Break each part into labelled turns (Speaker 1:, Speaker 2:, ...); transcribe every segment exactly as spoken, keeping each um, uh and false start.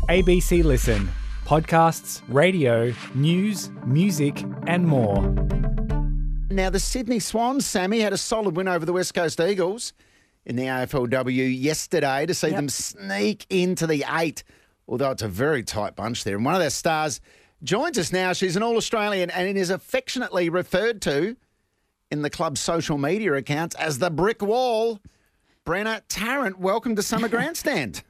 Speaker 1: A B C Listen. Podcasts, radio, news, music and more.
Speaker 2: Now, the Sydney Swans, Sammy, had a solid win over the West Coast Eagles in the A F L W yesterday to see
Speaker 3: Yep.
Speaker 2: them sneak into the eight, although it's a very tight bunch there. And one of their stars joins us now. She's an All-Australian and is affectionately referred to in the club's social media accounts as the Brick Wall. Brenna Tarrant, welcome to Summer Grandstand.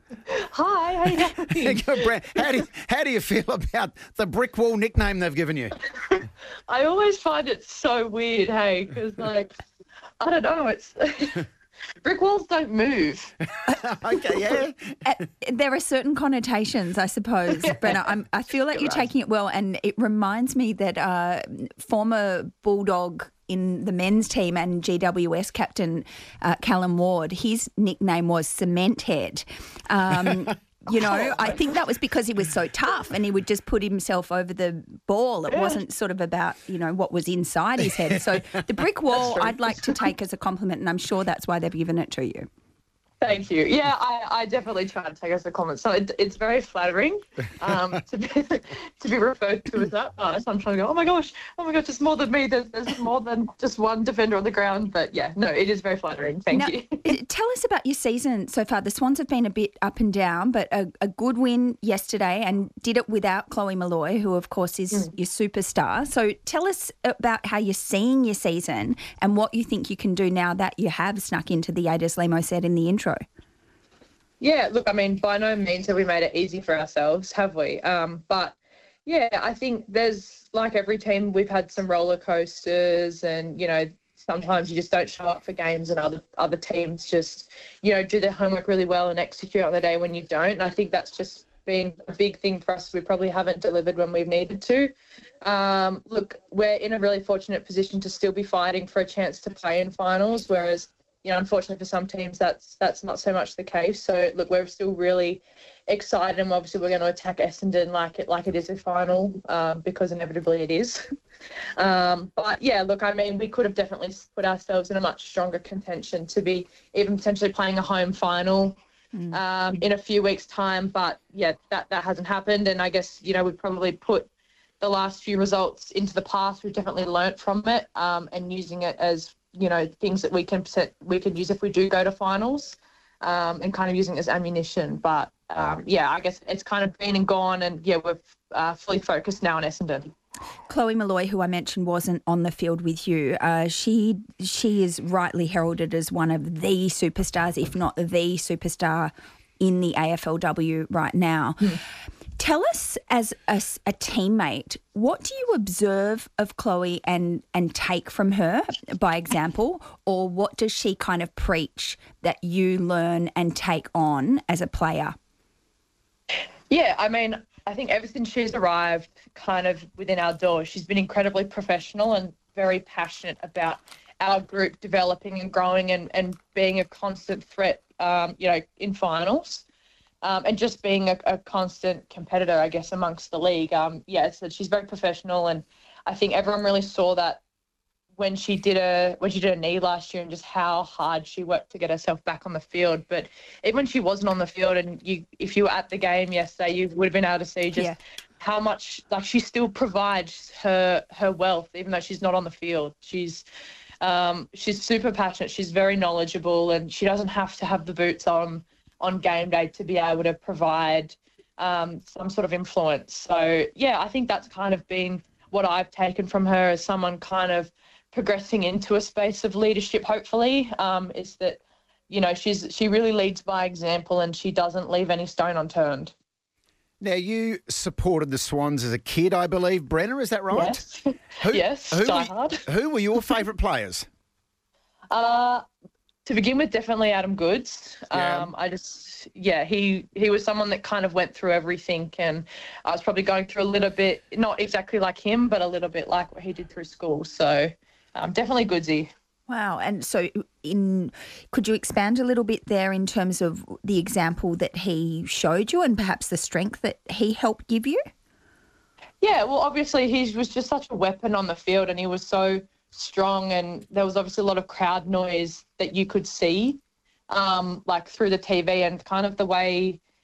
Speaker 3: Hi, how you going?
Speaker 2: Bren, how, do you, how do you feel about the Brick Wall nickname they've given you?
Speaker 3: I always find it so weird, hey, because, like, I don't know, it's... brick walls don't move.
Speaker 2: Okay, yeah.
Speaker 4: Uh, there are certain connotations, I suppose, Brenna. I'm, I feel like you're,
Speaker 3: You're right.
Speaker 4: taking it well, and it reminds me that uh, former Bulldog in the men's team and G W S captain uh, Callum Ward, his nickname was Cement Head. Um, you know, I think that was because he was so tough and he would just put himself over the ball. It wasn't sort of about, you know, what was inside his head. So the brick wall I'd like to take as a compliment, and I'm sure that's why they've given it to you.
Speaker 3: Thank you. Yeah, I, I definitely try to take it as a comment. So it, it's very flattering um, to be to be referred to as that. Uh, so I'm trying to go, oh my gosh, oh my gosh, it's more than me. There's, there's more than just one defender on the ground. But yeah, no, it is very flattering. Thank
Speaker 4: Now,
Speaker 3: you.
Speaker 4: uh, tell us about your season so far. The Swans have been a bit up and down, but a, a good win yesterday, and did it without Chloe Malloy, who of course is
Speaker 3: Mm.
Speaker 4: your superstar. So tell us about how you're seeing your season and what you think you can do now that you have snuck into the eight, as Lemo said in the intro.
Speaker 3: Yeah, look, I mean, by no means have we made it easy for ourselves, have we? Um, but, yeah, I think there's, like every team, we've had some roller coasters and, you know, sometimes you just don't show up for games and other other teams just, you know, do their homework really well and execute on the day when you don't. And I think that's just been a big thing for us. We probably haven't delivered when we've needed to. Um, look, we're in a really fortunate position to still be fighting for a chance to play in finals, whereas you know, unfortunately for some teams, that's that's not so much the case. So, look, we're still really excited, and obviously we're going to attack Essendon like it like it is a final, um, because inevitably it is. um, but yeah, look, I mean, we could have definitely put ourselves in a much stronger contention to be even potentially playing a home final
Speaker 4: Mm.
Speaker 3: um, in a few weeks' time. But yeah, that that hasn't happened, and I guess you know we've probably put the last few results into the past. We've definitely learnt from it, um, and using it as you know, things that we can set, we can use if we do go to finals, um, and kind of using it as ammunition. But um, yeah, I guess it's kind of been and gone, and yeah, we're uh, fully focused now on Essendon.
Speaker 4: Chloe Malloy, who I mentioned wasn't on the field with you, uh, she she is rightly heralded as one of the superstars, if not the superstar in the A F L W right now.
Speaker 3: Mm.
Speaker 4: Tell us, as a, a teammate, what do you observe of Chloe and, and take from her by example, or what does she kind of preach that you learn and take on as a player?
Speaker 3: Yeah, I mean, I think ever since she's arrived kind of within our doors, she's been incredibly professional and very passionate about our group developing and growing and, and being a constant threat, um, you know, in finals. Um, and just being a, a constant competitor, I guess, amongst the league. Um, yeah, so she's very professional, and I think everyone really saw that when she did a when she did a knee last year, and just how hard she worked to get herself back on the field. But even when she wasn't on the field, and you, if you were at the game yesterday, you would have been able to see just
Speaker 4: Yeah.
Speaker 3: how much like she still provides her her wealth, even though she's not on the field. She's um, she's super passionate. She's very knowledgeable, and she doesn't have to have the boots on. on game day to be able to provide um, some sort of influence. So, yeah, I think that's kind of been what I've taken from her as someone kind of progressing into a space of leadership, hopefully, um, is that, you know, she's she really leads by example and she doesn't leave any stone unturned.
Speaker 2: Now, you supported the Swans as a kid, I believe. Brenna, is that right?
Speaker 3: Yes.
Speaker 2: Who,
Speaker 3: yes,
Speaker 2: who
Speaker 3: die
Speaker 2: were,
Speaker 3: hard.
Speaker 2: who were your favourite players?
Speaker 3: Uh, to begin with, definitely Adam Goodes.
Speaker 2: Yeah.
Speaker 3: Um, I just, yeah, he he was someone that kind of went through everything, and I was probably going through a little bit, not exactly like him, but a little bit like what he did through school. So um, definitely Goodsy.
Speaker 4: Wow. And so in could you expand a little bit there in terms of the example that he showed you and perhaps the strength that he helped give you?
Speaker 3: Yeah, well, obviously he was just such a weapon on the field, and he was so strong, and there was obviously a lot of crowd noise that you could see, um, like through the T V, and kind of the way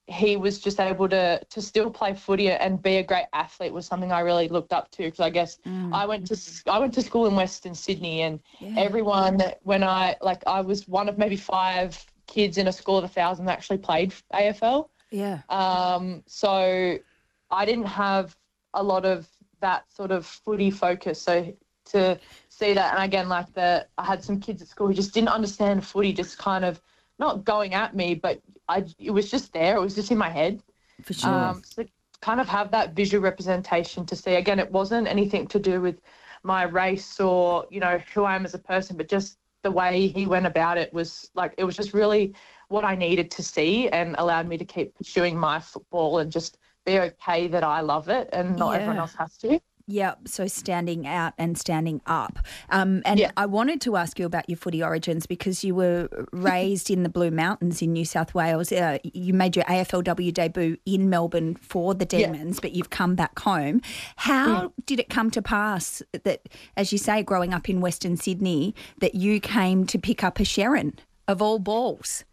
Speaker 3: he was just able to to still play footy and be a great athlete was something I really looked up to, because I guess
Speaker 4: Mm.
Speaker 3: I went to s- I went to school in Western Sydney, and
Speaker 4: Yeah.
Speaker 3: everyone, when I like I was one of maybe five kids in a school of a thousand that actually played A F L.
Speaker 4: Yeah.
Speaker 3: Um, so I didn't have a lot of that sort of footy focus. So to see that, and again, like the I had some kids at school who just didn't understand footy, just kind of not going at me, but I it was just there. It was just in my head.
Speaker 4: For sure.
Speaker 3: Um, so kind of have that visual representation to see. Again, it wasn't anything to do with my race or, you know, who I am as a person, but just the way he went about it was like, it was just really what I needed to see, and allowed me to keep pursuing my football and just be okay that I love it and not everyone
Speaker 4: Yeah.
Speaker 3: else has to.
Speaker 4: Yeah, so standing out and standing up. Um, and
Speaker 3: Yeah.
Speaker 4: I wanted to ask you about your footy origins, because you were raised in the Blue Mountains in New South Wales. Uh, you made your A F L W debut in Melbourne for the
Speaker 3: Yeah.
Speaker 4: Demons, but you've come back home. How did it come to pass that, as you say, growing up in Western Sydney, that you came to pick up a Sherrin of all balls?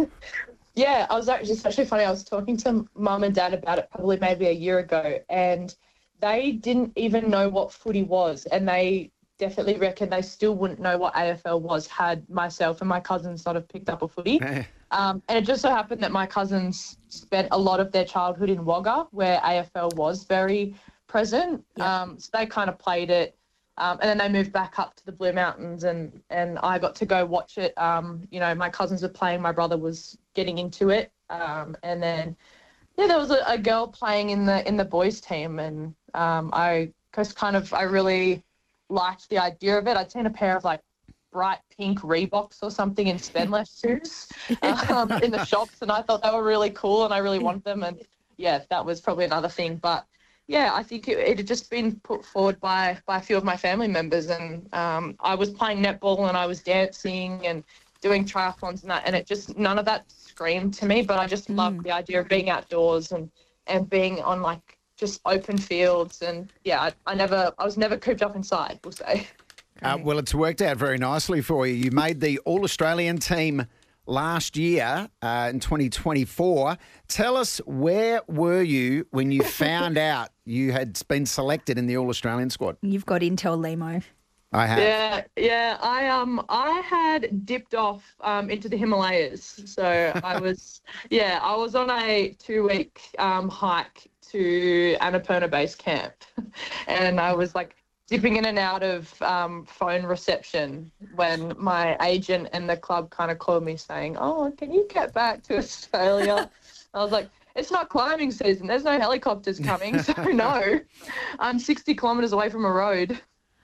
Speaker 3: Yeah, I was actually, it's actually funny. I was talking to mum and dad about it probably maybe a year ago, and they didn't even know what footy was, and they definitely reckon they still wouldn't know what A F L was had myself and my cousins not have picked up a footy. Um, and it just so happened that my cousins spent a lot of their childhood in Wagga, where A F L was very present.
Speaker 4: Yeah.
Speaker 3: Um, so they kind of played it. Um, and then they moved back up to the Blue Mountains, and, and I got to go watch it. Um, you know, my cousins were playing, my brother was getting into it. Um, and then, yeah, there was a, a girl playing in the in the boys team, and um, I just kind of, I really liked the idea of it. I'd seen a pair of like bright pink Reeboks or something in Spenless shoes um, in the shops, and I thought they were really cool, and I really wanted them. And yeah, that was probably another thing. But yeah, I think it, it had just been put forward by by a few of my family members, and um, I was playing netball and I was dancing and doing triathlons and that, and it just, none of that screamed to me, but I just loved the idea of being outdoors and and being on like just open fields. And yeah, I, I never, I was never cooped up inside, we'll say.
Speaker 2: Uh, well, it's worked out very nicely for you. You made the All-Australian team last year uh, in twenty twenty-four. Tell us, where were you when you found out you had been selected in the All-Australian squad?
Speaker 4: You've got intel, Lemo.
Speaker 2: I have.
Speaker 3: Yeah, yeah. I um I had dipped off um into the Himalayas. So I was yeah, I was on a two week um hike to Annapurna Base Camp, and I was like dipping in and out of um phone reception when my agent and the club kind of called me saying, "Oh, can you get back to Australia?" I was like, "It's not climbing season. There's no helicopters coming, so no. I'm sixty kilometres away from a road."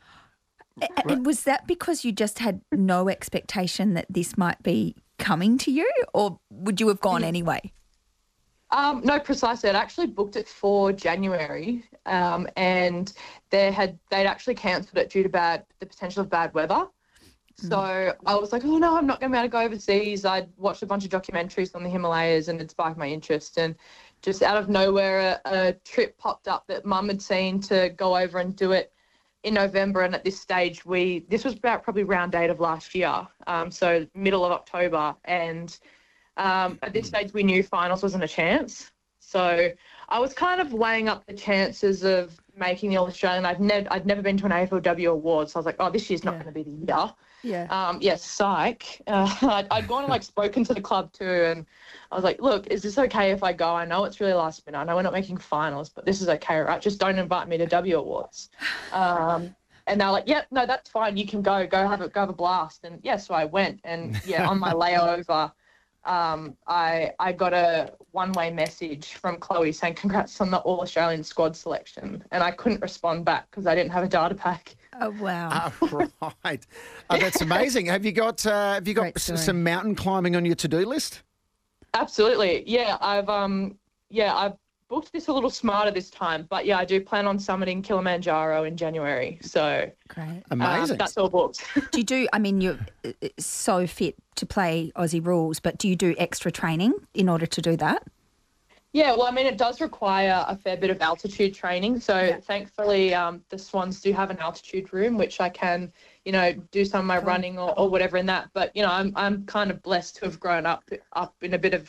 Speaker 4: A- and was that because you just had no expectation that this might be coming to you, or would you have gone anyway?
Speaker 3: Um, no, precisely. I'd actually booked it for January, um, and they had they'd actually cancelled it due to bad the potential of bad weather. So I was like, oh no, I'm not going to be able to go overseas. I'd watched a bunch of documentaries on the Himalayas, and it sparked my interest. And just out of nowhere, a, a trip popped up that Mum had seen to go over and do it in November. And at this stage, we this was about probably round eight of last year, um, so middle of October, and um, at this stage we knew finals wasn't a chance. So I was kind of weighing up the chances of making the All-Australian. I'd never I'd never been to an A F L W award, so I was like, oh, this year's not
Speaker 4: Yeah.
Speaker 3: going to be the year.
Speaker 4: Yeah.
Speaker 3: Um, yes, psych. Uh, I'd, I'd gone and like spoken to the club too, and I was like, look, is this okay if I go? I know it's really last minute. I know we're not making finals, but this is okay, right? Just don't invite me to W Awards. Um, and they're like, yep, no, that's fine. You can go, go have a, go have a blast. And yeah, so I went, and yeah, on my layover, um, I, I got a one-way message from Chloe saying, congrats on the All-Australian squad selection. And I couldn't respond back because I didn't have a data pack.
Speaker 4: Oh, wow.
Speaker 2: Oh, right. Oh, that's amazing. Have you got uh, have you got
Speaker 4: Great
Speaker 2: s-
Speaker 4: story.
Speaker 2: some mountain climbing on your to-do list?
Speaker 3: Absolutely. Yeah, I've um yeah, I've booked this a little smarter this time, but yeah, I do plan on summiting Kilimanjaro in January. So
Speaker 4: Great.
Speaker 3: um,
Speaker 2: Amazing.
Speaker 3: that's all booked.
Speaker 4: Do you do, I mean, you're uh, uh, so fit to play Aussie rules, but do you do extra training in order to do that?
Speaker 3: Yeah, well, I mean, it does require a fair bit of altitude training. So
Speaker 4: Yeah.
Speaker 3: thankfully, um, the Swans do have an altitude room, which I can, you know, do some of my
Speaker 4: Cool.
Speaker 3: running or, or whatever in that. But, you know, I'm I'm kind of blessed to have grown up up in a bit of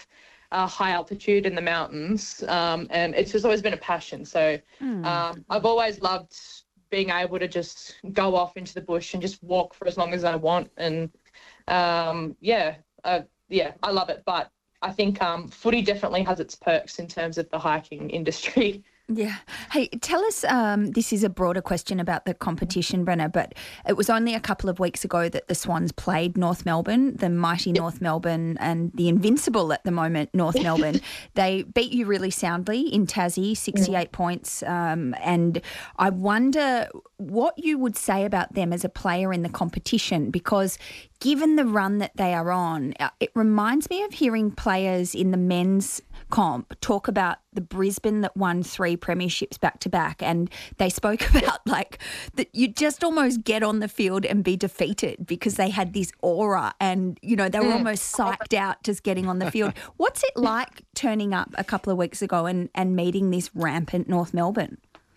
Speaker 3: uh, high altitude in the mountains, um, and it's just always been a passion. So
Speaker 4: Mm.
Speaker 3: um, I've always loved being able to just go off into the bush and just walk for as long as I want. And um, yeah, uh, yeah, I love it. But I think um, footy definitely has its perks in terms of the hiking industry.
Speaker 4: Yeah. Hey, tell us, um, this is a broader question about the competition, Brenna, but it was only a couple of weeks ago that the Swans played North Melbourne, the mighty North Melbourne and the invincible at the moment, North Melbourne. They beat you really soundly in Tassie, sixty-eight points. Um, and I wonder what you would say about them as a player in the competition, because given the run that they are on, it reminds me of hearing players in the men's comp talk about the Brisbane that won three premierships back to back, and they spoke about like that you just almost get on the field and be defeated because they had this aura, and you know they were almost psyched out just getting on the field. What's it like turning up a couple of weeks ago and, and meeting this rampant North Melbourne?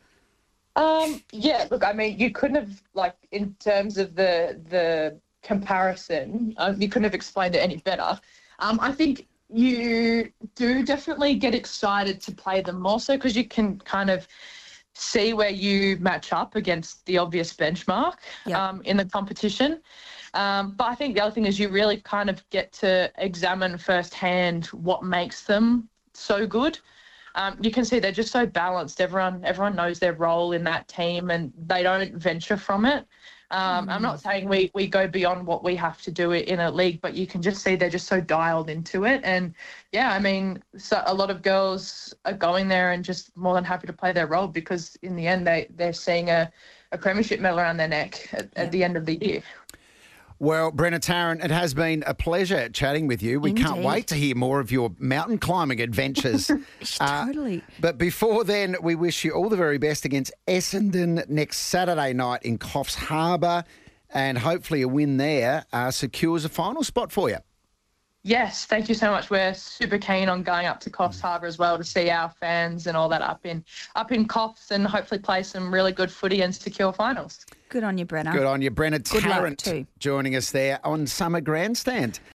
Speaker 3: Um, yeah, look, I mean, you couldn't have, like, in terms of the the comparison, uh, you couldn't have explained it any better. Um, I think you do definitely get excited to play them more so because you can kind of see where you match up against the obvious benchmark
Speaker 4: Yep.
Speaker 3: um, in the competition. Um, but I think the other thing is you really kind of get to examine firsthand what makes them so good. Um, you can see they're just so balanced. Everyone, everyone knows their role in that team, and they don't venture from it. Um, I'm not saying we we go beyond what we have to do it in a league, but you can just see they're just so dialed into it. And yeah, I mean, so a lot of girls are going there and just more than happy to play their role because in the end they they're seeing a, a premiership medal around their neck at, at the end of the year.
Speaker 2: Well, Brenna Tarrant, it has been a pleasure chatting with you. We
Speaker 4: Indeed.
Speaker 2: can't wait to hear more of your mountain climbing adventures. Uh,
Speaker 4: Totally.
Speaker 2: But before then, we wish you all the very best against Essendon next Saturday night in Coffs Harbour, and hopefully a win there uh, secures a final spot for you.
Speaker 3: Yes, thank you so much. We're super keen on going up to Coffs Harbour as well to see our fans and all that up in up in Coffs and hopefully play some really good footy and secure finals.
Speaker 4: Good on you, Brenna.
Speaker 2: Good on you, Brenna
Speaker 4: Good luck
Speaker 2: Tarrant,
Speaker 4: too.
Speaker 2: joining us there on Summer Grandstand.